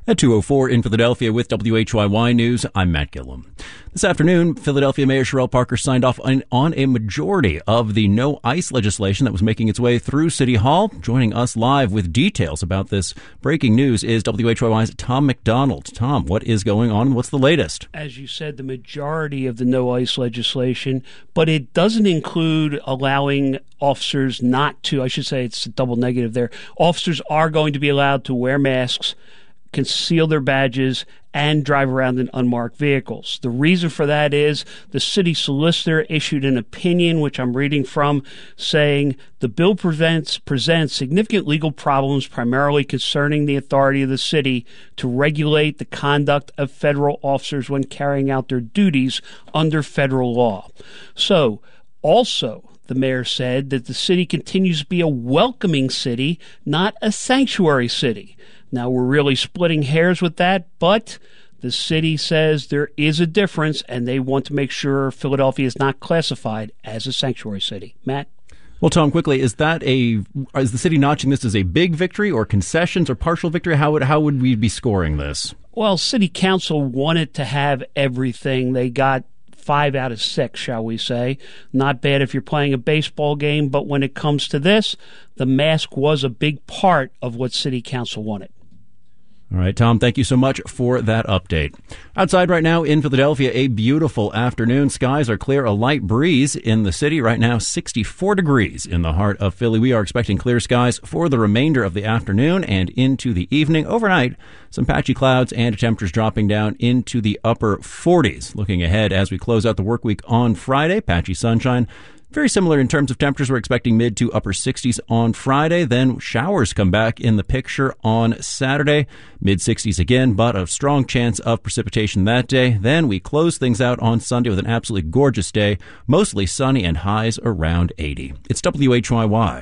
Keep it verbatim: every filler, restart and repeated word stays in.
At two oh four in Philadelphia with W H Y Y News, I'm Matt Gillum. This afternoon, Philadelphia Mayor Sherrell Parker signed off on, on a majority of the no ICE legislation that was making its way through City Hall. Joining us live with details about this breaking news is W H Y Y's Tom McDonald. Tom, what is going on? What's the latest? As you said, the majority of the no ICE legislation, but it doesn't include allowing officers not to, I should say it's a double negative there. Officers are going to be allowed to wear masks, conceal their badges, and drive around in unmarked vehicles. The reason for that is the city solicitor issued an opinion, which I'm reading from, saying the bill prevents, presents significant legal problems primarily concerning the authority of the city to regulate the conduct of federal officers when carrying out their duties under federal law. So, also, the mayor said that the city continues to be a welcoming city, not a sanctuary city. Now, we're really splitting hairs with that, but the city says there is a difference, and they want to make sure Philadelphia is not classified as a sanctuary city. Matt? Well, Tom, quickly, is that a is the city notching this as a big victory or concessions or partial victory? How would how would we be scoring this? Well, city council wanted to have everything. They got five out of six, shall we say. Not bad if you're playing a baseball game, but when it comes to this, the mask was a big part of what city council wanted. All right, Tom, thank you so much for that update. Outside right now in Philadelphia, a beautiful afternoon. Skies are clear, a light breeze in the city right now, sixty-four degrees in the heart of Philly. We are expecting clear skies for the remainder of the afternoon and into the evening. Overnight, some patchy clouds and temperatures dropping down into the upper forties. Looking ahead as we close out the work week on Friday, patchy sunshine. Very similar in terms of temperatures. We're expecting mid to upper sixties on Friday. Then showers come back in the picture on Saturday. Mid sixties again, but a strong chance of precipitation that day. Then we close things out on Sunday with an absolutely gorgeous day. Mostly sunny and highs around eighty. It's W H Y Y.